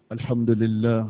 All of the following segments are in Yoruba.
الحمد لله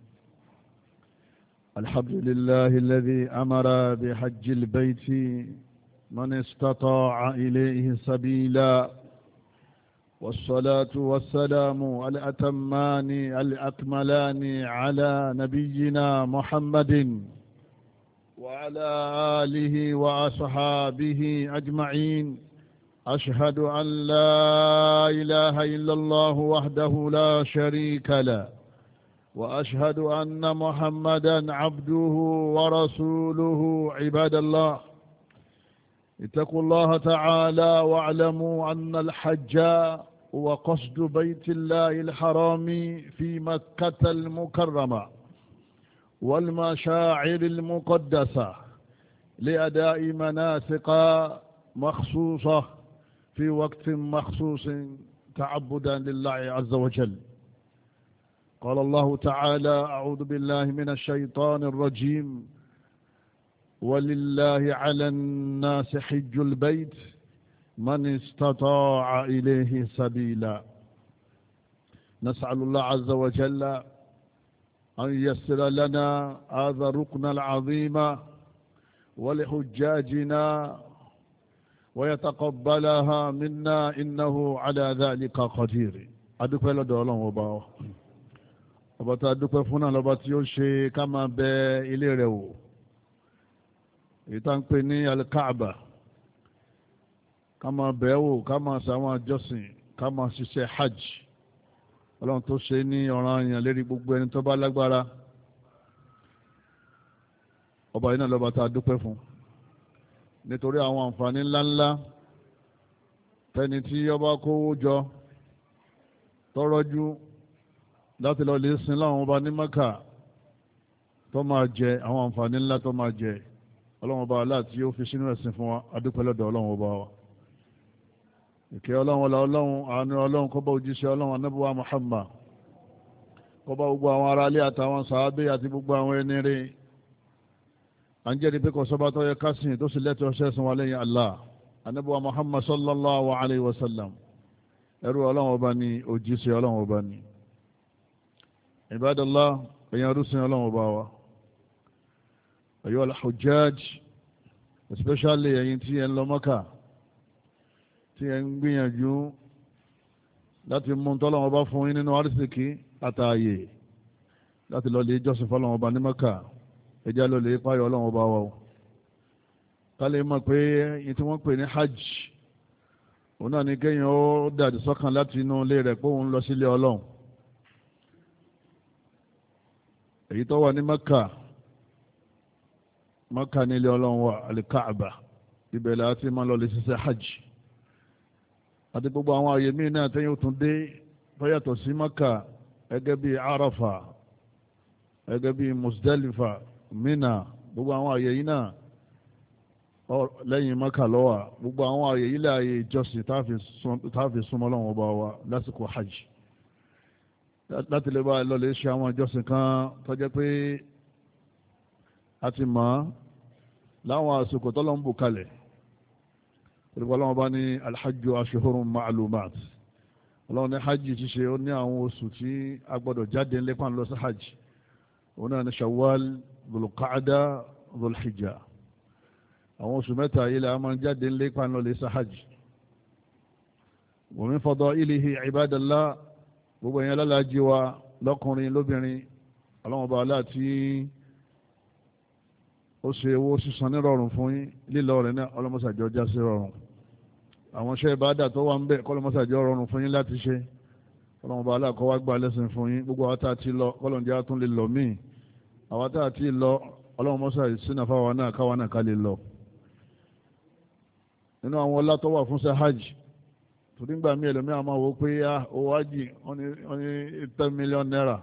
الذي أمر بحج البيت من استطاع إليه سبيلا، والصلاة والسلام الأتمان الأكملان على نبينا محمد وعلى آله وأصحابه أجمعين. أشهد أن لا إله إلا الله وحده لا شريك له، وأشهد أن محمدا عبده ورسوله. عباد الله، اتقوا الله تعالى واعلموا أن الحج وقصد بيت الله الحرام في مكة المكرمة والمشاعر المقدسة لأداء مناسك مخصوصة في وقت مخصوص تعبدا لله عز وجل. قال الله تعالى: أعوذ بالله من الشيطان الرجيم: ولله على الناس حج البيت من استطاع إليه سبيلا. نسأل الله عز وجل أن ييسر لنا هذا الركن العظيم ولحجاجنا ويتقبلها منا إنه على ذلك قدير. adúpẹ́ lọ́dọ̀ Ọlọ́run ọba wa, ọba tá a dúpẹ́ fún náà lọ́ba tí ó ṣe ká máa bẹ ilé rẹ̀ wò, èyí tá ń pè ní alikaaba, ká máa bẹ̀ wò, ká máa ṣàwọn àjọsìn, ká máa ṣiṣẹ́ hajj. Ọlọ́run tó ṣe ní ọ̀ranyàn lérí gbogbo ẹni tó bá lágbára, ọba yìí náà lọ́ba tá a dúpẹ́ fún nítorí àwọn àǹfààní ńláńlá tẹni tí ọba kówó jọ tọrọjú láti lọ lè sin láwọn ọba ní Mẹ́kà tó máa jẹ àwọn àǹfààní ńlá tó máa jẹ. Ọlọ́run ọba aláàtí ó fi sínú ẹ̀sìn fún wa, adúpẹ́ lọ́dọ̀ Ọlọ́run ọba wa. ìkẹ́ Ọlọ́run ọlá Ọlọ́run, àánú Ọlọ́run kó bá òjíṣẹ́ Ọlọ́run Ànábì wa Muhammad, kó bá gbogbo àwọn ará ilé àtàwọn sàábé àti gbogbo àwọn ẹni rere. à ń jẹ́rìí pé kò sọ́ba tó yẹ kásìn tó sì lẹ́tọ̀ọ́ sẹ́sìn wa lẹ́yìn Allah. Ànábì wa Muhammad sallallahu alayhi wa sallam, ẹrú Ọlọ́run ọba ni, òjíṣẹ́ Ọlọ́run ọba ni. Ibadallah, èèyàn rúsìn Ọlọ́run ọba wa. Ayyuhal hujjaj, especially ẹ̀yin tí ẹ ń lọ Mọ́kà, tí ẹ ń gbìyànjú láti mú tọ́lọ́run ọba fún yín nínú arísìkí àtààyè láti lọ lè jọ́sìn fọ́lọ́run ọba ní Mọ́kà. ẹjá lọ lè páyọ̀ Ọlọ́run ọba wa o. ká lè mọ̀ pé yìí tí wọ́n pè ní hajj, òun náà ni kéèyàn ó dàdí sọ́kàn láti inú ilé rẹ̀ pé òun lọ sílé Ọlọ́run. èyí tó wà ní Mọ́kà, Mọ́kà ní ilé Ọlọ́run wa, alikaaba, ibẹ̀ la ti máa lọ lè ṣiṣẹ́ hajj. àti gbogbo àwọn àyè míì náà tẹ́yìn òtún dé tó yàtọ̀ sí Mọ́kà, gẹ́gẹ́ bí Arafa, gẹ́gẹ́ bí Musdalifa, Mina, gbogbo àwọn àyè yìí náà lẹ́yìn Mọ́kà ló wà. gbogbo àwọn àyè yìí lè àyè ìjọsìn táàfi súnmọ́ Ọlọ́run ọba wa lásìkò hajj, láti lè bá lọ lè ṣe àwọn ìjọsìn kan tó jẹ́ pé a ti mọ̀ láwọn àsìkò tọ́lọ́ ń bù kalẹ̀. olùkọ́ Ọlọ́run bá ní alhajju ashhurun ma'lumat. Ọlọ́run ní hajj ti ṣe, ó ní àwọn oṣù tí a gbọ́dọ̀ jáde ńlẹ́pà ń lọ sí hajj. òun náà ní Shawwal, Dhul-Qa'da, Dhul-Hijja. àwọn oṣù mẹ́ta yìí la máa ń jáde ńlẹ́pà ń lọ lè sí hajj. wa min fadailihi ibadallah, gbogbo ẹ̀yàn lálàájí wa lọ́kùnrin lóbìnrin, Ọlọ́run bá aláàtí ó ṣe owó sísan ní rọrùn fún yín, lílọ rẹ̀ náà ọlọ́mọsàjọ́ já sí rọrùn. àwọn iṣẹ́ ìbádà tó wà ń bẹ̀ kọ́lọ́mọsàjọ́ rọrùn fún yín láti ṣe. Ọlọ́run bá aláàkọ́ wá gbà lẹ́sìn fún yín. gbogbo àwọn tá a ti lọ kọ́lọ́njẹ́ tún lè lọ míì, àwọn tá a ti lọ Ọlọ́run mọ́sà ìsínà fáwọn náà káwọn náà ká lè lọ. nínú àwọn ọlá tó wà fún ṣe hajj, torí gbà mí ẹlòmíràn máa wò pé owó hajj wọ́n ní 10 million naira,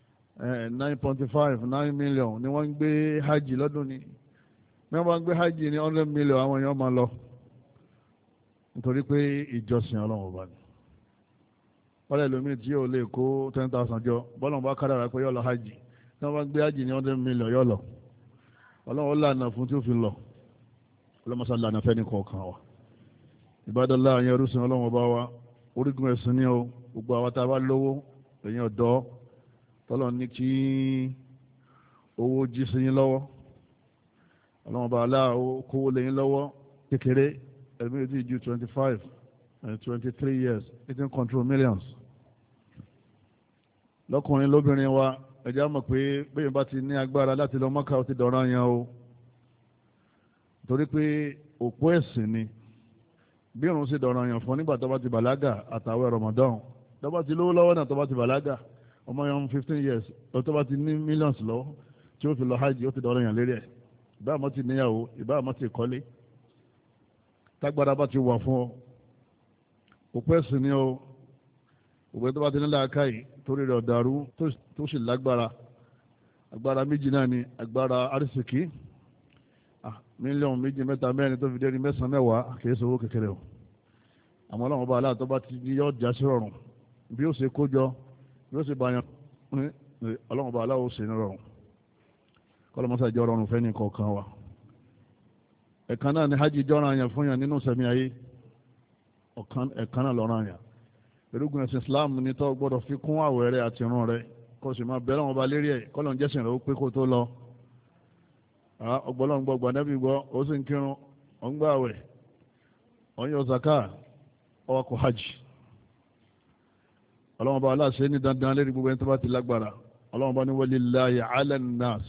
9.5 9 million ni wọ́n ń gbé hajj lọ́dún ni. bí wọ́n bá ń gbé hajj ní 100 million àwọn èèyàn máa lọ, nítorí pé ìjọsìn Ọlọ́run ọba ni. wọ́n lè lómi tí yóò lè kó 10,000 jọ, bọ́lọ̀ bá kádàrá pé yóò lọ hajj, tí wọ́n bá gbé hajj ní 100 million yóò lọ. Ọlọ́run lànà fún tí ó fi lọ. ọlọ́mọsá lànà fẹ́ ní kọ̀ọ̀kan wa. Ibadallah, àyẹn orúsìn Ọlọ́run ọba wa, orígun ẹ̀sìn ní o. gbogbo àwọn tá a bá lówó, ẹ̀yin ọ̀dọ́, tọ́lọ̀ ní kí owó jí sí yín lọ́wọ́ ọlọ́run bá aláà kówó lẹ́yìn lọ́wọ́ kékeré ẹ̀mí tí ju 25 and 23 years it can control millions. lọ́kùnrin lóbìnrin wa ẹ̀já mọ̀ pé bẹ́ẹ̀ bá ti ní agbára láti lọ Mọ́kà ó ti dọ̀ràn yẹn o torí pé òpó ẹ̀sìn ni bí irun sì dọ̀ràn yẹn fún nígbà tó bá ti bàlágà àtàwẹ̀ Ramadan tó bá ti lówó lọ́wọ́ náà tó bá ti bàlágà ọmọ yẹn 15 years tó bá ti ní millions lọ́wọ́ tí ó fi lọ hajj ó ti dọ̀ràn yẹn lérí ẹ̀ ìbá àmọ́ ti níyàwó ìbá àmọ́ ti kọ́lé tágbára bá ti wà fún ọ òpó ẹ̀sìn ni o òpó tó bá ti nílẹ̀ akáyì torí rẹ̀ ọ̀dàrú tó sì lágbára agbára méjì náà ni agbára arísìkí mílíọ̀nù méjì mẹ́ta mẹ́rin tó fi dé ní mẹ́sàn-án mẹ́wàá kìí ṣe owó kékeré o àmọ́ ọlọ́run ọba aláàtọ́ bá ti ní yọ já sí rọrùn bí ó ṣe kójọ bí ó ṣe bàyàn ọlọ́run ọba aláwọ̀ ṣe ní rọrùn kọ́lọ́mọ́sá jẹ́ rọrùn fẹ́ ní kọ̀ọ̀kan wa ẹ̀kan náà ni hajj jọ́ra yẹn fún yàn nínú sẹ̀mí ayé ẹ̀kan náà lọ́ra yàn irúgbìn ẹ̀sìn Islam ní tó gbọ́dọ̀ fi kún àwẹ̀ rẹ̀ àti irun rẹ̀ kó sì máa bẹ̀rẹ̀ wọn ba lérí ẹ̀ kọ́lọ̀ ń jẹ́sìn rẹ̀ ó pé kó tó lọ ọgbọ́lọ́ngbọ́ gbàdẹ́bí gbọ́ ó sì ń kírun ó ń gbà àwẹ̀ ó ń yọ zaka ọwọ́ kò hajj ọlọ́wọ́n bá aláṣẹ ní dandan lérí gbogbo ẹni tó bá ti lágbára ọlọ́wọ́n bá ní walillahi ala nnas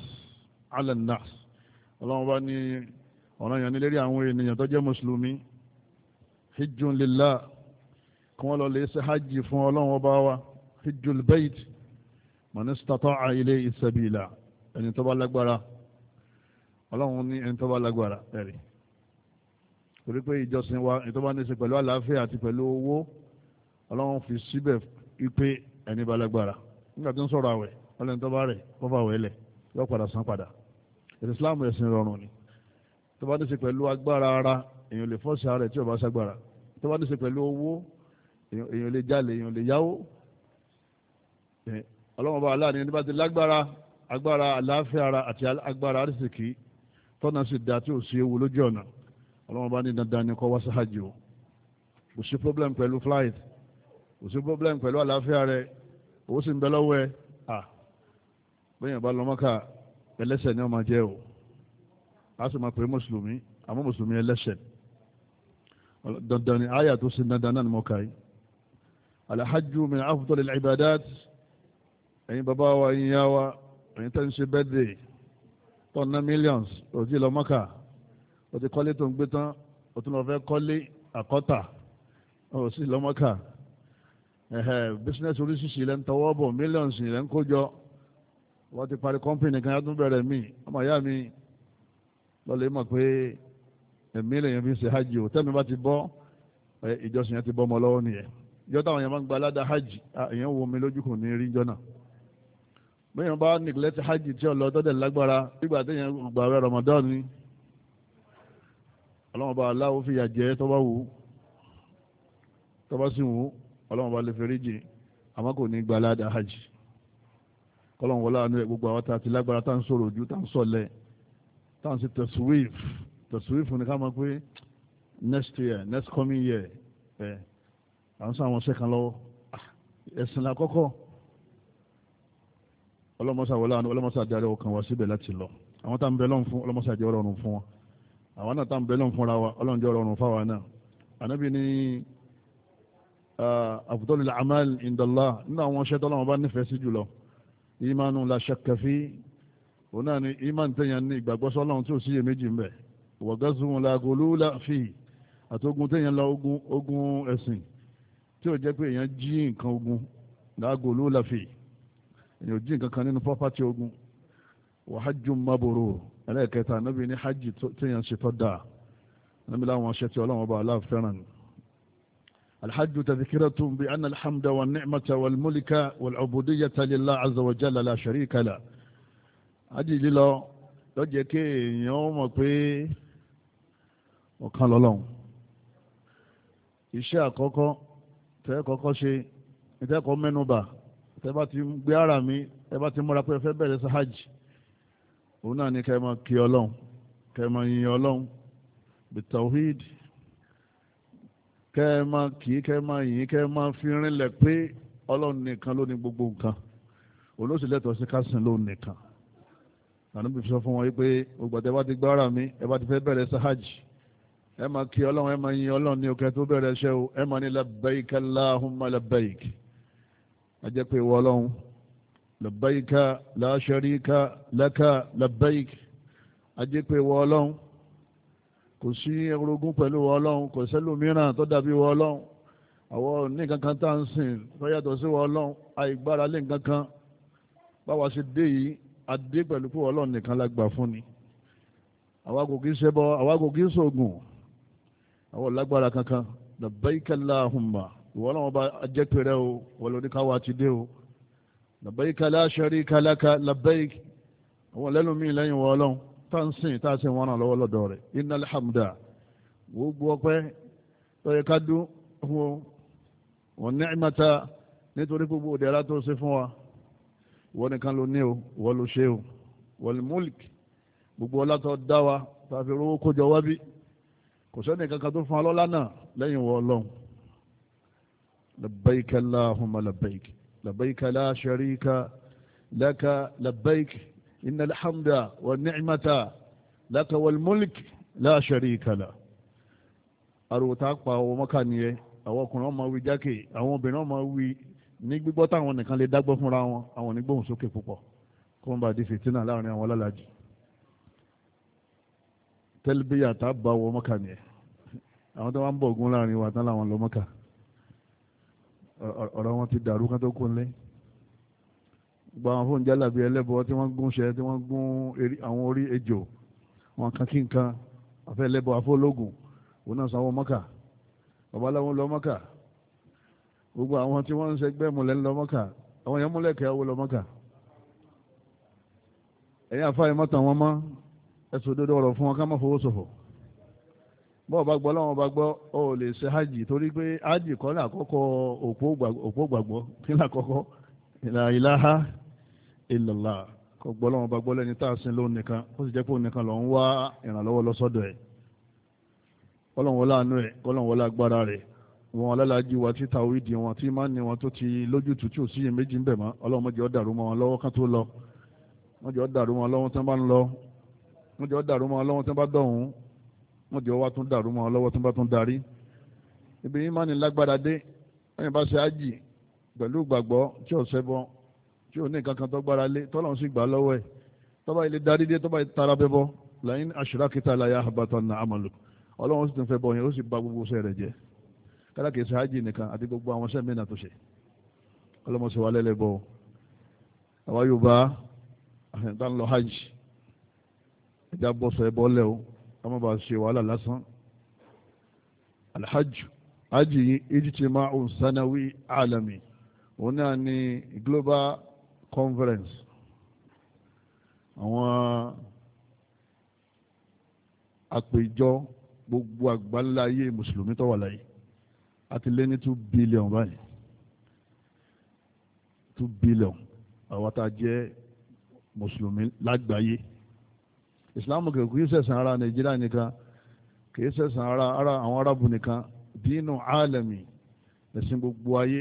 ọlọ́wọ́n bá ní ọ̀ràn yàn ní lérí àwọn ènìyàn tó jẹ́ mùsùlùmí hijjun lillah kí wọ́n lọ lè ṣe hajj fún ọlọ́wọ́n ọba wa hijjul bayt man istata'a ilayhi sabila ẹni tó bá lágbára ọlọ́run ní ẹni tó bá lágbára ẹ̀rí torí pé ìjọsìn wa ẹni tó bá ní ṣe pẹ̀lú àlàáfíà àti pẹ̀lú owó ọlọ́run fi síbẹ̀ ipe ẹni bá lágbára nígbà tó ń sọ̀rọ̀ àwẹ̀ ọlọ́run tó bá rẹ̀ kọ́fà àwẹ̀ lẹ̀ yọ padà san padà ẹ̀sìn Islam ẹ̀sìn rọrùn ni tó bá ní ṣe pẹ̀lú agbára ara èèyàn lè fọ́ọ̀sì ara rẹ̀ tí ò bá ságbára tó bá ní ṣe pẹ̀lú owó èèyàn lè jalè èèyàn lè yáwó ọlọ́run bá aláàní ẹni bá ti lágbára agbára àlàáfíà ara àti agbára àrísìkí tọ́nà sì dá tí ò sí ewu lójú ọ̀nà ọlọ́run bá ní dandan ní kọ́ wá sí hajj o kò sí problem pẹ̀lú flight kò sí problem pẹ̀lú àlàáfíà rẹ owó sì ń bẹ lọ́wọ́ ẹ bẹ́yìn bá lọ Mọ́kà ẹlẹ́ṣẹ̀ ni wọ́n máa jẹ́ o a sì máa pè é mùsùlùmí àmọ́ mùsùlùmí ẹlẹ́ṣẹ̀ dandan ni àyà tó sì dandan náà ni mo kà yìí alhajju min afdal al-ibadat ẹ̀yin bàbá wa ẹ̀yin yá wa ẹ̀yin tẹ́ ń ṣe birthday tọ́nà millions ó ti lọ Mọ́kà ó ti kọ́lé tó ń gbé tán ó tún lọ fẹ́ kọ́lé àkọ́tà ó sì lọ Mọ́kà business oríṣiríṣi ilẹ̀ ń tọwọ́ bọ̀ millions ilẹ̀ ń kójọ wọ́n ti parí company kan yàtún bẹ̀rẹ̀ mí ọmọ ìyá mi lọ́lẹ̀ mọ̀ pé ẹ̀mí lèyàn fi ń ṣe hajj ò tẹ́mi bá ti bọ́ ìjọsìn yẹn ti bọ́ ọmọ lọ́wọ́ nìyẹn ìjọ táwọn yẹn máa ń gba aládàá hajj èèyàn wo mi lójú kò ní rí jọ́nà bẹ́ẹ̀ bá neglect hajj tí ọlọ́ tọ́dẹ̀ lágbára nígbà tí yẹn gbà rẹ̀ Ramadan ni ọlọ́wọ́n bá aláwọ̀ fìyà jẹ tó bá wù tó bá sì wù ọlọ́wọ́n bá lè fẹ́rí jì àmọ́ kò ní gba aládàá hajj kọ́lọ́wọ́n wọlé àánú ẹ̀ gbogbo àwọn tá a ti lágbára tá à ń sọ̀rọ̀ ojú tá à ń sọ̀lẹ̀ tá à ń ṣe tẹ̀síwìf ní ká máa pé next coming year à ń sọ àwọn ṣẹ́kan lọ́wọ́ ẹ̀sìn lákọ́kọ́ ọlọ́mọsá wọlé àánú ọlọ́mọsá darí ọkàn wá síbẹ̀ láti lọ àwọn tá à ń bẹ lọ́n fún ọlọ́mọsá jẹ́ ọrọ̀rùn fún wọn àwọn náà tá à ń bẹ lọ́n fúnra wa ọlọ́run jẹ́ ọrọ̀rùn fáwa náà ànábì ní afdalul a'mal indallah nínú àwọn ṣẹ́ tọ́lọ́wọ́n bá nífẹ̀ẹ́ sí jùlọ ìmánu la shakka fi òun náà ni ìmán tẹ̀yàn ní ìgbàgbọ́sọ́ ọlọ́run tí ò síyè méjì ń bẹ wa ghazwun la ghulula fi àtogun tẹ̀yàn lọ ogun ẹ̀sìn tí ò jẹ́ pé èèyàn jí nǹkan ogun la ghulula fi èèyàn ò jí nǹkan kan nínú pọ́pátì ogun wa hajjun mabrur ẹlẹ́ẹ̀kẹta níbi ní hajj tẹ̀yàn ṣe tọ́ dáa níbi láwọn ṣẹ́ tí ọlọ́run ọba aláàfẹ́ràn الحج تذكرة بأن الحمد والنعمة والملك والعبودية لله عز وجل لا شريك له أجي لله lọ́jẹ́ kí èèyàn mọ̀ pé ọ̀kan lọ́lọ́run iṣẹ́ àkọ́kọ́ tẹ́ kọ́kọ́ ṣe ìtẹ́kọ̀ọ́ mẹ́nubà tẹ́ bá ti gbé ara mi tẹ́ bá ti múra pé ẹ fẹ́ bẹ̀rẹ̀ sí hajj òun náà ní kẹ́ máa kí ọlọ́run kẹ́ máa yin ọlọ́run bitawhid kẹ́ ẹ máa kì í kẹ́ ẹ máa yìn kẹ́ ẹ máa fi rinlẹ̀ pé ọlọ́run nìkan ló ní gbogbo nǹkan olóṣì lẹ́tọ̀ọ́ sí kásìn lóun nìkan ànábì sọ fún wọn wípé ògbàtẹ́ bá ti gbára mi ẹ bá ti fẹ́ bẹ̀rẹ̀ sahaj ẹ máa kí ọlọ́run ẹ máa yin ọlọ́run ní òkè tó bẹ̀rẹ̀ ṣẹ́ o ẹ máa ní labbaik allahumma labbaik a jẹ́ pé ìwọ ọlọ́run labbaik la sharika laka labbaik a jẹ́ pé ìwọ ọlọ́run kò sí orogún pẹ̀lú ìwọ ọlọ́run kò sẹ́lòmíràn tó dàbí ìwọ ọlọ́run àwọn ní kankan tá à ń sìn tó yàtọ̀ sí ìwọ ọlọ́run àìgbára lé nǹkankan báwa ṣe dé yìí adé pẹ̀lú pé ọlọ́run nìkan la gbà fún ni àwa kò kí ń ṣẹbọ àwa kò kí ń ṣògùn àwọn lágbára kankan labbaik allahumma ìwọ ọlọ́run bá jẹ́ pẹ̀rẹ́ o wọ́n lóní káwa ti dé o labbaik la sharika laka labbaik àwọn lẹ́nu mi lẹ́yìn wọ ọlọ́run tá ń sìn tá a sìn wọn náà lọ́wọ́ lọ́dọ̀ rẹ̀ innal hamda gbogbo ọpẹ́ tó yẹ ká dún fún wọn ni'mata nítorí gbogbo òdẹ̀ra tó ṣe fún wa wọ́n nìkan ló ní o wọ́n ló ṣe o wal mulk gbogbo ọlá tó dá wa tàbí rówó kójọ wá bí kò sẹ́ni kankan tó fún ọlọ́lá náà lẹ́yìn wọ ọlọ́run labbaik allahumma labbaik labbaik la sharika laka labbaik innal hamda wa ni'mata laka wal mulk la sharika la àrùtà pa àwọn mọ́kà nìyẹn àwọn ọkùnrin ọmọ wí jákè àwọn obìnrin ọmọ wí ní gbígbọ́ táwọn nìkan lè dágbọ́ fúnra wọn àwọn onígbóhùn sókè púpọ̀ kó wọ́n bá di fìtínà láàrin àwọn alálàájì tẹ́lifíyà tá a bá wọ mọ́kà nìyẹn àwọn tó wá ń bọ̀ ogun láàrin wa tán láwọn lọ mọ́kà ọ̀rọ̀ wọn ti dàrú kán tó kún lé gba àwọn fóun jálàbí ẹlẹ́bọ tí wọ́n gún ṣẹ tí wọ́n gún àwọn orí ejò wọn kan kí nǹkan àfẹ́ ẹlẹ́bọ afọ́lógún òun náà sanwó mọ́kà babaláwo lọ mọ́kà gbogbo àwọn tí wọ́n ń ṣẹgbẹ́ múlẹ̀ ń lọ mọ́kà àwọn yẹn múlẹ̀ kẹ́ owó lọ mọ́kà ẹ̀yìn àfáà mọ́tàn wọn mọ́ ẹ̀sùn òdodo ọ̀rọ̀ fún wọn ká má fowó ṣòfò bọ́ọ̀ bá gbọ́ láwọn bá gbọ́ ọ lè ṣe hajj torí pé hajj kọ́ ní àkọ́kọ́ òpó gbàgbọ́ kí ní àkọ́kọ́ la ilaha illallah kọ́ gbọ́ láwọn bá gbọ́ lẹ́ni tá a sin lóun nìkan ó sì jẹ́ pé òun nìkan lọ ń wá ìrànlọ́wọ́ lọ́sọ́dọ̀ ẹ̀ kọ́lọ́n wọlé àánú ẹ̀ kọ́lọ́n wọlé agbára rẹ̀ wọn alálàájì wa tí tàwídì wọn tí máa ń ní wọn tó ti lójútùú tí ò sí iyèméjì ń bẹ̀ mọ́ ọlọ́run mọ́jọ́ dàrú mọ́ wọn lọ́wọ́ kán tó lọ mọ́jọ́ dàrú mọ́ wọn lọ́wọ́ tán bá ń lọ mọ́jọ́ dàrú mọ́ wọn lọ́wọ́ tán bá dọ̀hún mọ́jọ́ wá tún dàrú mọ́ wọn lọ́wọ́ tán bá tún darí ibi yìí máa ní lágbára dé ẹ̀yìn bá ṣe ájì pẹ̀lú ìgbàgbọ́ tí ò ṣẹbọ tí ò ní nǹkan kan tó gbára lé tọ́lọ́run sì gbà lọ́wọ́ ẹ̀ tọ́ba ilé darí dé tọ́ba tara bẹ́ bọ́ la'in ashrakta la yahbatanna amaluk ọlọ́run sì tún fẹ́ bọ̀ yẹn ó sì ba gbogbo iṣẹ́ rẹ̀ jẹ́ kára kìí ṣe hajj nìkan àti gbogbo àwọn iṣẹ́ mìíràn tó ṣe ọlọ́mọṣẹ́ wa lẹ́lẹ́bọ̀ àwa Yorùbá àfẹnitá ń lọ hajj ẹja bọ́ sọ ẹbọ lẹ́ o ká má bàa ṣe wàhálà lásán alhajj hajj ijtima'un sanawi alami òun náà ni global conference àwọn àpèjọ gbogbo àgbáńlá ayé mùsùlùmí tó wà láyé àti lé ní 2 billion báyìí 2 billion àwọn tá a jẹ́ mùsùlùmí lágbàáyé ìsìláàmù kìí ṣẹ̀sìn ara nàìjíríà nìkan kìí ṣẹ̀sìn ara àwọn arábù nìkan dínú álàmì ẹ̀sìn gbogbo ayé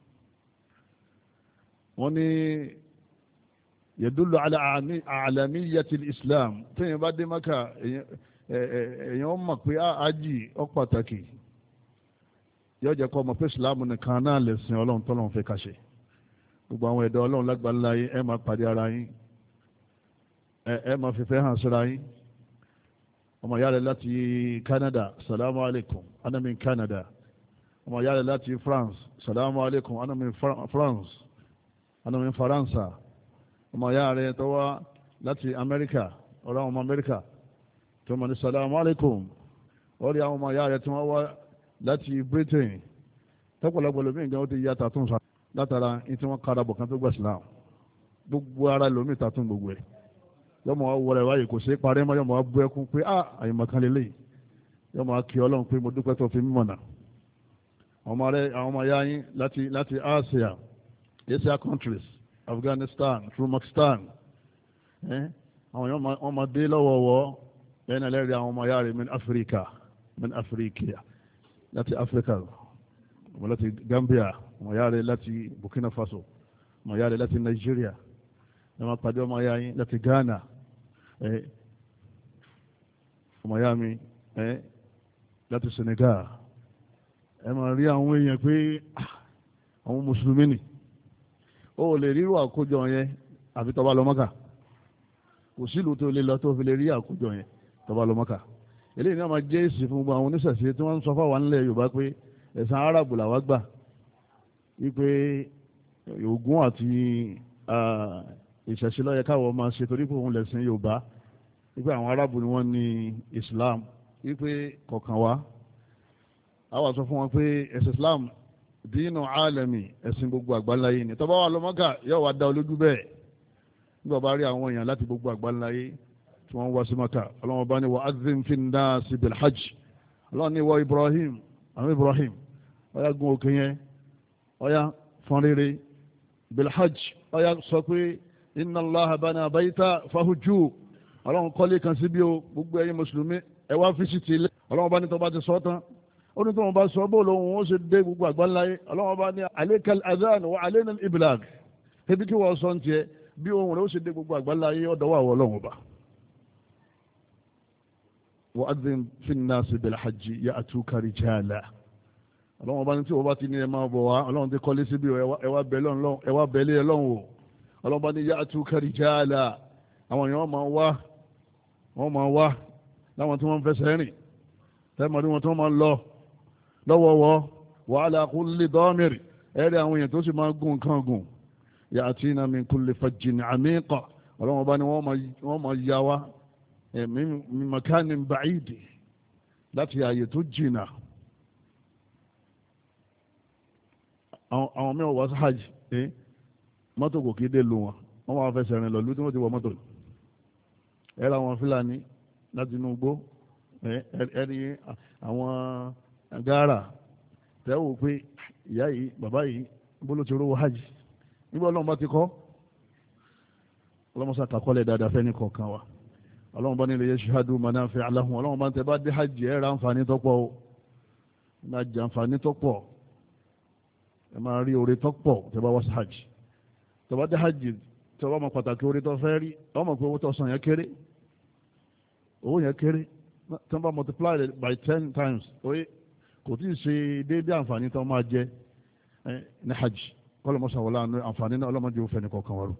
wọ́n ní yadullu ala alamiyyati islam tẹ́yìn bá dé maka èèyàn mọ̀ pé ájì ó pàtàkì yóò jẹ́ kọ́ ọmọ pé ìsìláàmù nìkan náà lè sin ọlọ́run tọ́lọ́run fẹ́ ká ṣe gbogbo àwọn ẹ̀dọ́ ọlọ́run lágbàlá yín ẹ máa pàdé ara yín ẹ máa fìfẹ́ hàn síra yín ọmọ ìyá rẹ̀ láti Canada salamu alaikum anami Canada ọmọ ìyá rẹ̀ láti France salamu alaikum anami France anami Faransa ọmọ ìyá rẹ̀ tó wá láti America ọ̀rọ̀ àwọn ọmọ America tó mọ̀ ní salamu alaikum ọ̀rẹ́ àwọn ọmọ ìyá rẹ̀ tí wọ́n wá láti Britain tọ́pọ̀lọpọ̀ lómi ìgbà ó ti yá tàtún sa látara ní tí wọ́n kára bọ̀ kan tó gbà Islam gbogbo ara lómi tàtún gbogbo ẹ̀ yọmọ wọlé wáyé kò sí parẹ́ mọ́ yọmọ bú ẹkún pé àyèmọ̀kan lélẹ̀ yọmọ kí Ọlọ́run pé mo dúpẹ́ tó fi mímọ̀ náà àwọn ọmọ ya yín láti Asia countries Afghanistan Turkmenistan àwọn yọmọ máa dé lọ́wọ́wọ́ lẹ́yìn ẹlẹ́rìí àwọn ọmọ ya rẹ̀ min Africa láti Africa ọmọ láti Gambia ọmọ ya rẹ̀ láti Burkina Faso ọmọ ìyá rẹ̀ láti Nàìjíríà ẹ máa pàdé ọmọ ìyá yín láti Ghana ọmọ ìyá mi láti Senegal ẹ máa rí àwọn èèyàn pé àwọn mùsùlùmí ni ó lè rí àkójọ yẹn àfi tó bá lọ Mọ́kà kò sílùú tó lè lọ tó fi lè rí àkójọ yẹn tó bá lọ Mọ́kà eléyìí náà máa jẹ́ èsì fún gbogbo àwọn oníṣẹ̀ṣe tí wọ́n ń sọ fáwọn nílẹ̀ Yorùbá pé ẹ̀sán Árábù làwa gbà wípé Ògún àti ìṣẹ̀ṣe ló yẹ káwọn máa ṣe torí pé òun lẹ̀sìn Yorùbá wípé àwọn Árábù ni wọ́n ní Islam wípé kọ̀ọ̀kan wá àwọn sọ fún wọn pé ẹ̀sìn Islam dínú álẹ̀mì ẹ̀sìn gbogbo àgbáńláyé ni tó bá wà lọ Mọ́kà yóò wá dá olójú bẹ́ẹ̀ nígbà bá rí àwọn èèyàn láti gbogbo àgbáńláyé tí wọ́n wá sí Mọ́kà ọlọ́wọ́n bá ní wa adhim fin nasi bil hajj ọlọ́wọ́n ní wọ Ibrahim ọ̀yá gun òkè yẹn ọ̀yá fọn rere bil hajj ọ̀yá sọ pé inna Allaha bana bayta fahujju ọlọ́wọ́n kọ́lé kan síbí o gbogbo ẹ̀yin mùsùlùmí ẹ wá fíṣítì ilé ọlọ́wọ́n bá ní tó bá ti sọ tán ó ní tó wọn bá sọ bó lóhun ó ṣe dé gbogbo àgbáńláyé ọlọ́wọ́n bá ní alaykal adhan wa alayna al-iblag ebi kí wọ́n sọ ń tiẹ̀ bí ohun rẹ̀ ó ṣe dé gbogbo àgbáńláyé ọ̀dọ̀ wà wọ́ ọlọ́wọ́n bá wa adhin fin nasi bil hajji ya'tuka rijala ọlọ́wọ́n bá ní tí wọ́n bá ti ní ẹ máa bọ̀ wá ọlọ́wọ́n ti kọ́lé síbi ẹ wá bẹ̀lẹ́ ọlọ́run o ọlọ́wọ́n bá ní ya'tuka rijala àwọn èèyàn wọ́n máa wá láwọn tí wọ́n ń fẹsẹ̀ rìn tẹ́mọ̀rí wọn tí wọ́n máa lọ lọ́wọ́wọ́ wa ala kulli damir ẹ̀rẹ́ àwọn èèyàn tó sì máa gùn nǹkan gùn ya'tina min kulli fajjin amiqa ọlọ́wọ́n bá ní wọ́n máa yá wa min makanin ba'id láti ààyè tó jìnnà àwọn mẹ́wàá wá sí hajj mọ́tò kò kí dé lu wọn wọ́n máa fẹsẹ̀ rìn lọ lú tí wọ́n ti wọ mọ́tò ẹ̀rẹ́ àwọn Fúlàní láti inú igbó ẹ̀rí àwọn gáárà tẹ́wò pé ìyá yìí bàbá yìí bó ló ti rówó hajj nígbà ọlọ́run bá ti kọ́ ọlọ́run sàkàkọ́lẹ̀ dáadáa fẹ́ ní kọ̀ọ̀kan wa ọlọ́run bá nílé yashhadu manafi'a lahum ọlọ́run bá ń tẹ́ bá dé hajj ẹ̀ ra àǹfààní tọ́pọ̀ o máa jẹ àǹfààní tọ́pọ̀ ẹ máa rí oore tọ́pọ̀ tẹ́ bá wá sí hajj tẹ́ bá dé hajj tẹ́ bá mọ pàtàkì oore tó fẹ́ rí ọmọ pé owó tó san yẹn kéré owó yẹn kéré tí wọ́n bá multiply by 10 times oye kò tí ì ṣe déédé àǹfààní tó máa jẹ ní hajj kọ́lọ́mọ́sá wọlé àǹfààní náà ọlọ́mọdé ò fẹ́ ní kọ̀ọ̀kan wọ́rọ̀.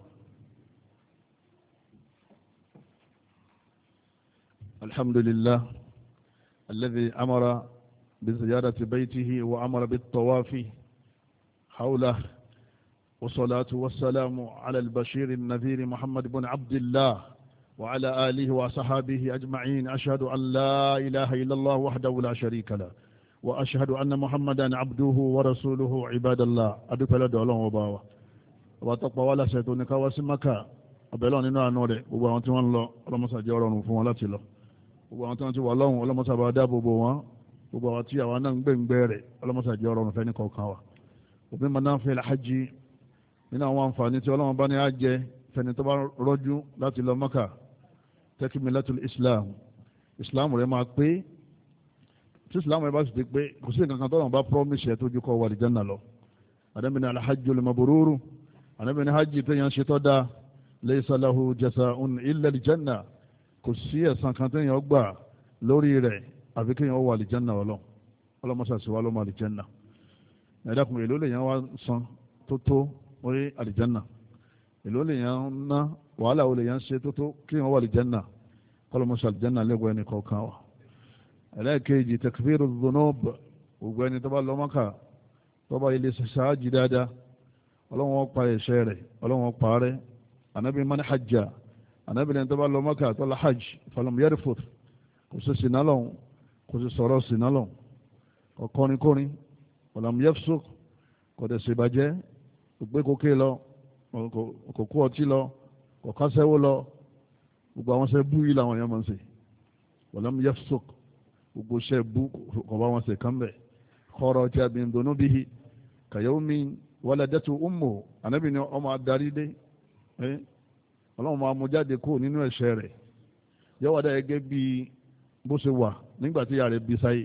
alhamdulillah alladhi amara bi ziyarati baytihi wa amara bit tawafi hawlahu wa salatu wa salamu ala al-bashir an-nadhir muhammad ibn abdillah وعلى آله وصحابه أجمعين أشهد أن لا إله إلا الله وحده لا شريك له وأشهد أن محمدا عبده ورسوله عباد الله أدوك لدى الله وباوة وتقوى ولا سيتونك واسمك أبلون إنه أنوري وباوة الله ولما سجارون فون لا تلو وباوة الله ولما سباداب وباوة وباوة وانا نبين بيري ولما سجارون فينك وكاوة وبما نافع الحج من أوان فانيتي ولما باني أجي فنتبع رجو لا تلو مكة takmilatul islam rẹ̀ máa pé tí islam rẹ̀ bá sì ti pé kò sí nǹkan kan tó náà bá promise ẹ̀ tó ju kọ́ wà lí janna lọ Ànábì ní alhajjul mabruru Ànábì ní hajj tó yàn ṣe tọ́ da laysa lahu jasa'un illa aljanna kò sí ẹ̀san kan tó yàn gbà lórí rẹ̀ àfi kí yàn wà lí janna ọlọ́mọṣà sí wa ló máa lí janna ẹ̀dàkùn èlò lè yàn wá san tó orí àlìjanna èlò lè yàn ná wàhálà olè yẹn ṣe tó kí wọ́n wà lè jẹ́nà kọlọmọṣà jẹ́nà lẹ́gbẹ̀ẹ́ ẹni kọ̀ọ̀kan wa ẹlẹ́ẹ̀kejì takfiru dhunub gbogbo ẹni tó bá lọ Mákà tó bá ilé ṣáájì dáadáa ọlọ́wọ́n pa ẹ̀ṣẹ̀ rẹ̀ ọlọ́wọ́n pa rẹ̀ anábì man hajja anábì lẹ́ni tó bá lọ Mákà tó lọ hajj falam yarfuth kò sí sinalọ́hún kò sí sọ̀rọ̀ sinalọ́hún kò kọrinkọrin walam yafsuq kò dẹ̀ ṣèbàjẹ́ kò gbé kókè lọ kò kú ọtí lọ kọ̀ọ̀kan sẹ́wó lọ gbogbo àwọn sẹ́ bú yìí làwọn èèyàn máa ń ṣe walam yafsuq gbogbo sẹ́ bú kọ̀ bá wọn ṣe kán bẹ̀ kharaja min dhunubihi ka yawmin waladatu ummuhu ànábì ni ọmọ adarí dé ọlọ́run máa mú jáde kúrò nínú ẹ̀ṣẹ̀ rẹ̀ yóò wá dá gẹ́gẹ́ bí bó ṣe wà nígbà tí ìyá rẹ̀ bí sáyé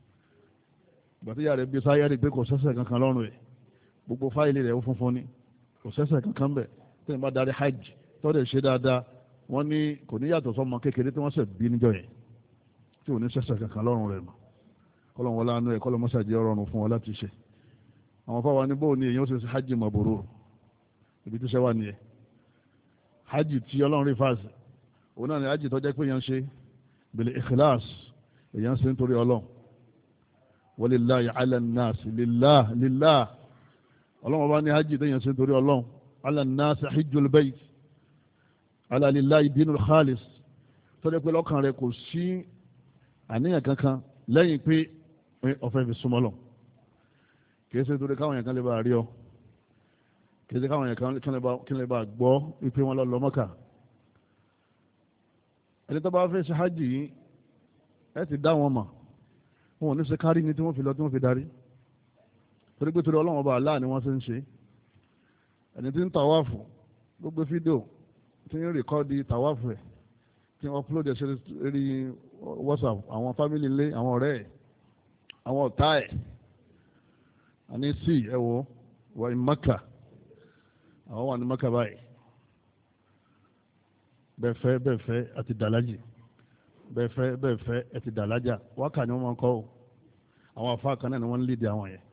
ìgbà tí ìyá rẹ̀ bí sáyé rí pé kò sẹ́ṣẹ̀ kankan lọ́rùn rẹ̀ gbogbo fáìlì rẹ̀ ó funfun ni kò sẹ́sẹ̀ kankan bẹ̀ tí wọ́n bá darí hajj tó dẹ̀ ṣe dáadáa wọ́n ní kò ní yàtọ̀ sọ́mọ kékeré tí wọ́n ṣẹ̀ bí níjọ́ yẹn tí ò ní sẹ́sẹ̀ kankan lọ́rùn rẹ̀ mọ́ kọ́lọ̀ wọn lánàá ẹ̀ kọ́lọ̀ mọ́sàdì ọ̀rọ̀rùn fún wọn láti ṣe àwọn fáwọn ní bóun ni èyàn ó ṣe hajj mabrur ibi tí ṣe wà nìyẹn hajj tí ọlọ́run rí fáàsì òun náà ni hajj tó jẹ́ pé èyàn ṣe bil ikhlas èyàn ṣe nítorí ọlọ́run walillahi ala an-nas lillah ọlọ́run bá ní hajj tó èyàn ṣe nítorí ọlọ́run ala an-nas hajjul bayt ala lillahi dinul khalis tó jẹ́ pé lọ́kàn rẹ̀ kò sí àníyàn kankan lẹ́yìn pé ọ̀fẹ́ fi súnmọ́ lọ kìí ṣe torí káwọn yẹn kan lè bá rí ọ kìí ṣe káwọn yẹn kan lè bá gbọ́ wípé wọ́n lọ Mọ́kà ẹni tó bá fẹ́ ṣe hajj yìí ẹ ti dá wọn mọ̀ wọn ò ní ṣe kárí ni tí wọ́n fi lọ tí wọ́n fi darí torí pé torí Ọlọ́run ọba Allah ni wọ́n ṣe ń ṣe ẹni tí ń tàwáàfù gbogbo fídíò tí ń rìkọ́ọ̀dì tàwáàfù ẹ̀ tí wọ́n upload ẹ̀ sórí WhatsApp àwọn fámìlì ilé àwọn ọ̀rẹ́ ẹ̀ àwọn ọ̀tá ẹ̀ àní sí ẹ̀wọ̀ wà ní Maka àwọn wà ní Maka báyìí bẹ́ẹ̀ fẹ́ àti dàlájì bẹ́ẹ̀ fẹ́ àti dàlájà wákà ni wọ́n máa ń kọ́ ọ́ àwọn afá kan náà ni wọ́n ń lédè àwọn yẹn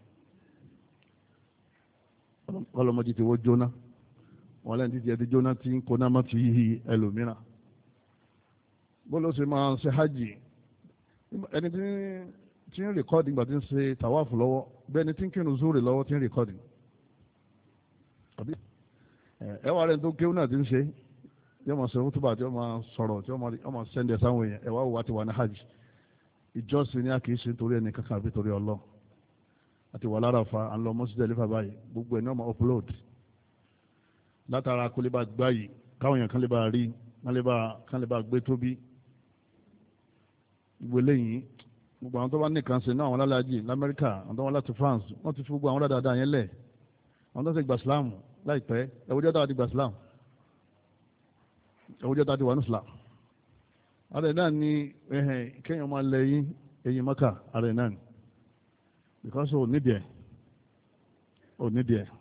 ọlọ́mọdé ti wọ́n jóná wọ́n lẹ́yìn títí ẹ ti jóná tí ń kóná mọ́ ti yí ẹlòmíràn bólú ṣe máa ń ṣe hajj ẹni tí ń rìkọ́dì ìgbà tí ń ṣe tàwáàfù lọ́wọ́ bẹ́ẹ̀ ni tí ń kírun zúrì lọ́wọ́ tí ń rìkọ́dì ẹwà rẹ̀ tó kéwù náà ti ń ṣe yóò máa ṣe fútúbà tí ó máa sọ̀rọ̀ tí ó máa sẹ́ndẹ̀ sáwọn èèyàn ẹ̀wà wò wá ti wà ní hajj ìjọsìn ni a kì í ṣe nítorí ẹni kankan àbí torí Allah àti wà lára fa à ń lọ Muzdalifa báyìí gbogbo ẹ̀ ní ọmọ upload látara kó lè bá gbá yìí káwọn èèyàn kan lè bá rí kan lè bá gbé tóbi gbogbo eléyìí gbogbo àwọn tó bá nìkan ṣe náà àwọn alálàájì lamẹ́ríkà àwọn tó wá láti France wọ́n ti fi gbogbo àwọn dáadáa yẹn lẹ̀ àwọn tó ṣe gbà sílámù láìpẹ́ ẹ̀wọ́jọ́ tá a ti gbà sílámù ẹ̀wọ́jọ́ tá a ti wà ní sílámù ààrẹ náà ni kéèyàn máa lẹ eyín mọ́kà ààrẹ náà ni because ò nídìí ẹ̀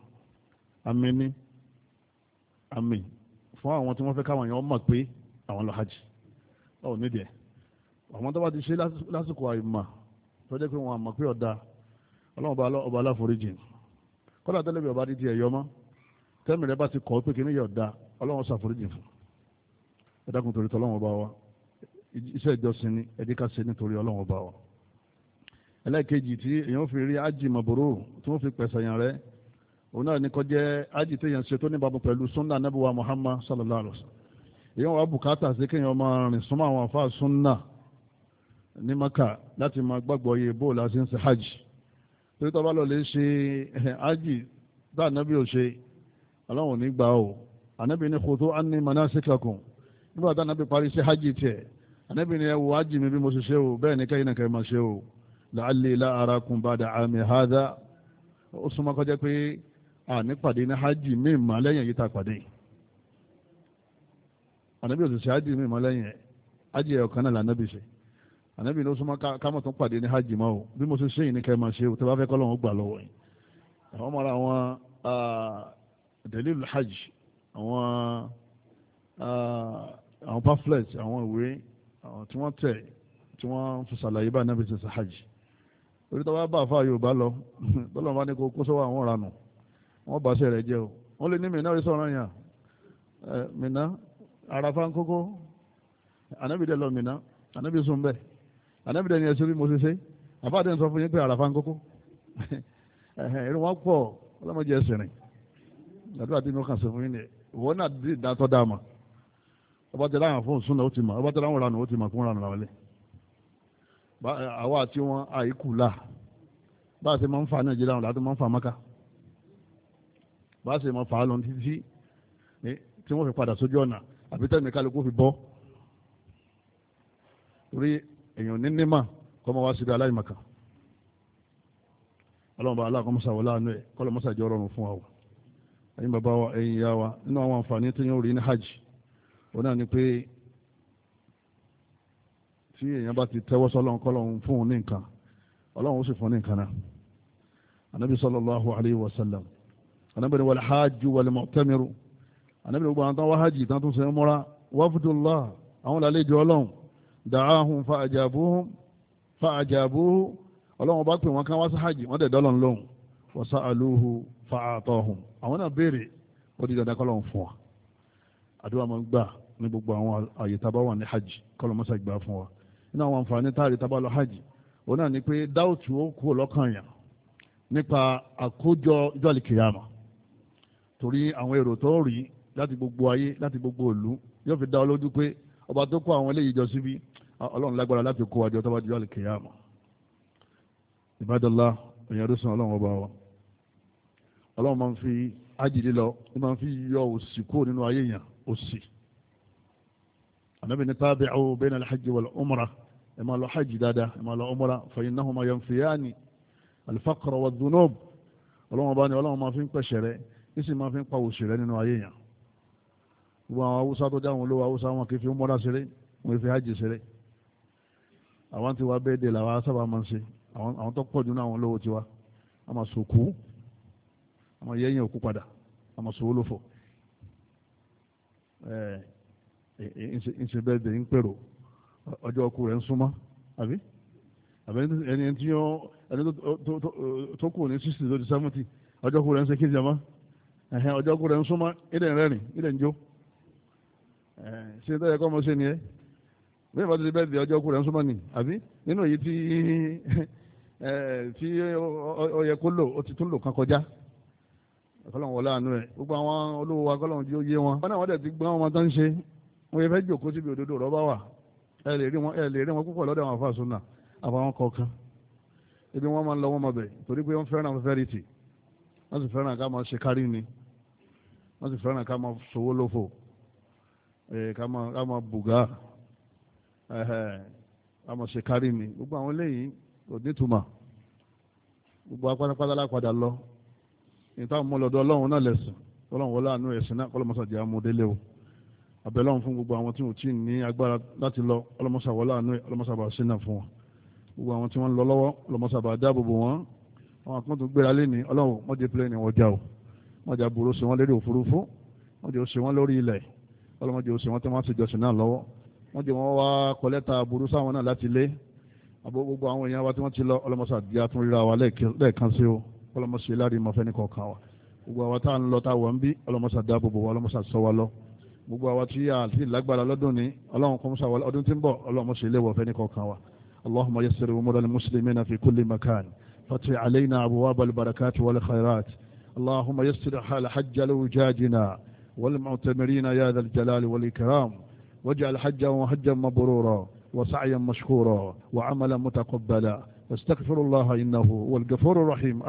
àmì fún àwọn tí wọ́n fẹ́ káwọn èèyàn mọ̀ pé àwọn lọ hajj ò nídìí ẹ̀ àwọn tó bá ti ṣe lásìkò àìmọ̀ tó jẹ́ pé wọn àmọ̀ pé ọ̀dà ọlọ́run ọba aláforíjì kọ́lá tẹ́lẹ̀bí ọba ti ẹ̀yọ́ mọ́ tẹ́mì rẹ bá ti kọ́ pé kí ní yọ̀ ọ̀dà ọlọ́run ṣàforíjì fún ẹ dákun torí tọ́lọ́run ọba wa iṣẹ́ ìjọsìn ni ẹ jẹ́ ká ṣe nítorí ọlọ́run ọba wa ẹlẹ́ẹ̀kejì tí èèyàn fi rí ájì mọ̀bòrò tí wọ́n fi pẹ̀sẹ̀ yàn rẹ òun náà ní kó jẹ́ ájì téèyàn ṣe tó níbàámu pẹ̀lú sunna Ànábì wa Muhammad sallallahu alaihi wasallam èèyàn wà bùkátà sí kéèyàn máa rìn súnmọ́ àwọn àfáà sunna ní Maka láti máa gbàgbọ́ iye bóòlù àti ń ṣe hajj torí tó bá lọ lè ṣe hajj tá ànábì ò ṣe aláwọn ní gbà ó ànábì ní khudu anni manasikakum nígbà tá ànábì parí ṣe hajj tiẹ̀ ànábì ní ẹ wo hajj mi bí mo ṣe ṣe o bẹ́ẹ̀ ni kẹ́yìn náà kẹ́yìn máa ṣe o la'alli la arakum ba'da 'ami hadha ó súnmọ́ kọjá pé àní pàdé ní hajj míì mà lẹ́yìn yìí tá pàdé ànábì ò sì ṣe hajj míì mà lẹ́yìn hajj ẹ̀ ọ̀kan náà lànábì ṣe ànábì ló súnmọ́ kámọ̀ tó pàdé ní hajj mọ́ o bí mo ṣe ṣe yìí ní kẹ́ máa ṣe o tẹ́ bá fẹ́ kọ́ lọ́wọ́ gbà lọ́wọ́ yìí àwọn ọmọ àwọn dalil hajj àwọn pamphlet àwọn ìwé tí wọ́n tẹ̀ tí wọ́n fi ṣàlàyé bá ànábì ṣe ṣe hajj orí tó bá bá àfa Yorùbá lọ bọ́lá wọn bá ní kó sọ́wọ́ àwọn ranù wọ́n bá ṣe rẹ̀ jẹ́ o wọ́n lè ní mìíràn rí sọ̀rọ̀ yàn mìíràn àràfà ń kókó ànábì dẹ̀ lọ mìíràn ànábì sùn bẹ́ẹ̀ ànábì dẹ̀ ní ẹ̀sùn bí mo ṣe ṣe àfáàdé ń sọ fún yín pé àràfà ń kókó irun wọn pọ̀ ọlọ́mọdé ẹsẹ̀ rìn àdúrà tí mo kàn sí fún yín ni ìwọ náà dì dátọ́ dáàmà ọba tẹ láwọn fún òsùn náà ó ti mọ̀ ọba tẹ láwọn ranù ó ti mọ̀ fún ranù làwọn lé àwa àti wọn àìkú là bá a ṣe máa ń fa Nàìjíríà wọn láti máa ń fa Mákà bá a ṣe máa fà á lọ títí tí wọ́n fi padà sójú ọ̀nà àbí tẹ́lẹ̀ kálukú fi bọ́ torí èèyàn ní nímà kọ́ máa wá síbi aláìmọ̀kan ọlọ́run bá aláàkọ́mọ́sá wọlé àánú ẹ̀ kọ́lọ́mọ́sá jẹ́ ọrọ̀run fún wa o ẹ̀yin bàbá wa ẹ̀yin ìyá wa nínú àwọn àǹfààní tí yóò rí ní hajj òun náà ni pé tí èèyàn bá ti tẹ́wọ́ sọ́lọ́run kọ́lọ́run fún un ní nǹkan ọlọ́run ó sì fún un ní nǹkan náà anabi sallallahu alayhi wa sallam Ànábì ní wal hajju wal mu'tamiru Ànábì ní gbogbo àwọn tán wá hajj tán tún ṣe umra wafdullah àwọn làlejò ọlọ́run da'ahum fa'ajabuhu ọlọ́run bá pè wọ́n kán wá sí hajj wọ́n dẹ̀ dọ́lọ́n lóhùn wa sa'aluhu fa'atahum àwọn náà béèrè ó di dandan kọ́lọ́run fún wa àdúrà máa ń gbà ní gbogbo àwọn àyè tá a bá wà ní hajj kọ́lọ́run mọ́sá gbà fún wa nínú àwọn àǹfààní táàrí tá a bá lọ hajj òun náà ni pé dáùtù ó kú lọ́kàn yàn nípa àkójọ ìjọ àlìkìyàmà torí àwọn èrò tó rí láti gbogbo ayé láti gbogbo ìlú yóò fi dá ọ lójú pé ọba tó kó àwọn eléyìí jọ síbí ọlọ́run lágbára láti kó àjọ tó bá jọ àlìkìyàmà ìbádọ́lá èèyàn ló sàn ọlọ́run ọba wa ọlọ́run máa ń fi hajj lílọ ní máa ń fi yọ òṣì kúrò nínú ayé yàn òṣì Ànábì ní tabi'u bayna al-hajj wal-umrah ẹ máa lọ hajj dáadáa ẹ máa lọ umrah fa innahuma yanfiyani al-faqra wad-dhunub ọlọ́run ọba ni ọlọ́run máa fi ń pẹ̀ṣẹ̀ rẹ ní sì máa fi ń pa òṣì rẹ nínú ayé yàn gbogbo àwọn haúsá tó jáwọn olówó haúsá wọn kì í fi umrah ṣeré wọn fi hajj ṣeré àwọn tí wàá bẹ́ẹ̀ dé làwọn sábà máa ń ṣe àwọn tó pọ̀ jù náà àwọn olówó tiwa a máa sòkú a máa yẹ́yìn òkú padà a máa sòwó lófò ìṣe bẹ́ẹ̀ dé ń pèrò ọjọ́ ọkù rẹ̀ ń súnmọ́ àbí ẹni tí ẹni tó kù ní 60 tó di 70 ọjọ́ ọkù rẹ̀ ń ṣe kí jama ọjọ́ ọkù rẹ̀ ń súnmọ́ ilẹ̀ ń rẹ́rìn ilẹ̀ ń jó ṣe tó yẹ kọ́ ọmọ ṣe ni ẹ́ bẹ́ẹ̀ bá ti di bẹ́ẹ̀ di ọjọ́ ọkù rẹ̀ ń súnmọ́ ni àbí nínú èyí tí ó yẹ kó lò ó ti tún lò kan kọjá ọ̀kọ́lọ́n wọlé àánú ẹ̀ gbogbo àwọn olówó wa kọ́lọ́n jí ó yé wọn wọn náà wọ́n dẹ̀ ti gbọ́n wọn tó ń ṣe wọ́n yẹ fẹ́ jòkó síbi òdodo rọ́bà wà ẹ lè rí wọn púpọ̀ lọ́dọ̀ àwọn afáàsùn náà àfàwọn kọ̀ọ̀kan ibi wọn máa ń lọ wọn máa bẹ̀ torí pé wọ́n fẹ́ràn fẹ́rìtì wọ́n sì fẹ́ràn ká máa ṣe kárí ni wọ́n sì fẹ́ràn ká máa sowó lófò ká máa bùgá ká máa ṣe kárí ni gbogbo àwọn eléyìí kò nítumọ̀ gbogbo apátápátá lápadà lọ ìta mọ́lọ́dọ̀ ọlọ́run náà lẹ̀sìn ọlọ́run wọlé àánú ẹ̀sìn náà kọ́lọ́mọ́sàdì amúdélé o àbẹ̀lọ́run fún gbogbo àwọn tí wọ́n ti ní agbára láti lọ ọlọ́mọ́sà wọlé àánú ẹ̀ ọlọ́mọ́sàbà sínà fún wọn gbogbo àwọn tí wọ́n ń lọ lọ́wọ́ ọlọ́mọ́sàbà dáàbòbò wọn àwọn kan tó gbéra lé ní ọlọ́run wọ́n jẹ́ pílẹ̀ ní wọ́n já o wọ́n já burú sí wọn lérí òfurufú wọ́n jẹ́ òsè wọn lórí ilẹ̀ ọlọ́mọ jẹ́ òsè wọn tí wọ́n ti jọ́sìn náà lọ́wọ́ wọ́n jẹ́ wọn wá kọ́lẹ́ta burú sáwọn náà láti lé àbó gbogbo àwọn èèyàn wa tí wọ́n ti lọ ọlọ́mọ́sàdì àtúnríra wa lẹ́ẹ̀kan sí o ọlọ́mọsí lárí mọ̀fẹ́ ní kọ̀ọ̀kan wa gbogbo àwọn tá à ń lọ tá a wọ̀ ń bí ọlọ́mọsà dáàbòbò wa ọlọ́mọsà sọ wa lọ gbogbo àwọn tí a ti lágbára lọ́dún ní ọlọ́run kọ́mọsà wa ọdún tí ń bọ̀ ọlọ́mọsà ilé wọ̀fẹ́ ní kọ̀ọ̀kan wa allahumma yassir umura al-muslimina fi kulli makan fatih alayna abwab al-barakat wal khairat allahumma yassir hal hajj al-wujajina wal mu'tamirina ya dhal jalal wal ikram waj'al hajjan hajjan mabrura wa sa'yan mashkura wa amalan mutaqabbala واستغفر الله إنه هو الغفور الرحيم